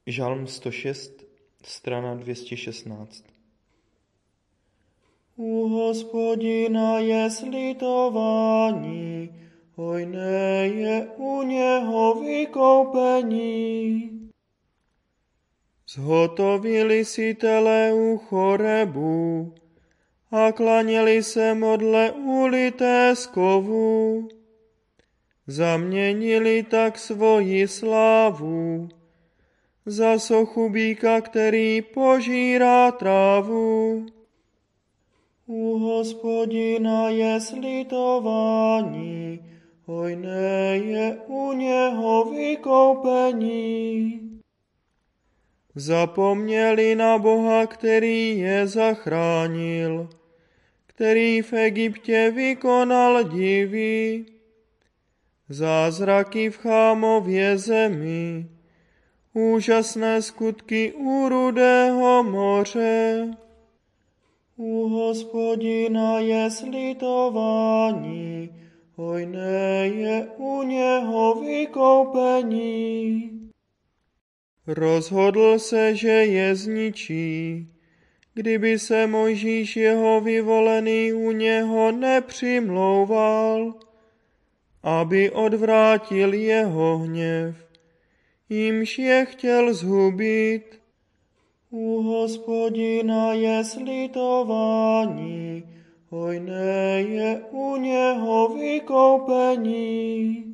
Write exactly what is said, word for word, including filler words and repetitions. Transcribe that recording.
Žalm sto šest, strana dvě stě šestnáct. U Hospodina je slitování, hojné je u něho vykoupení. Zhotovili si teleu Chorebu a klaněli se modle ulité z kovu. Zaměnili tak svoji slávu za sochu býka, který požírá trávu. U Hospodina je slitování, hojné je u něho vykoupení. Zapomněli na Boha, který je zachránil, který v Egyptě vykonal divy, zázraky v Chámově zemi, úžasné skutky u Rudého moře. U Hospodina je slitování, hojné je u něho vykoupení. Rozhodl se, že je zničí, kdyby se Mojžíš jeho vyvolený u něho nepřimlouval, aby odvrátil jeho hněv, jímž je chtěl zhubit. U Hospodina je slitování, hojné je u něho vykoupení.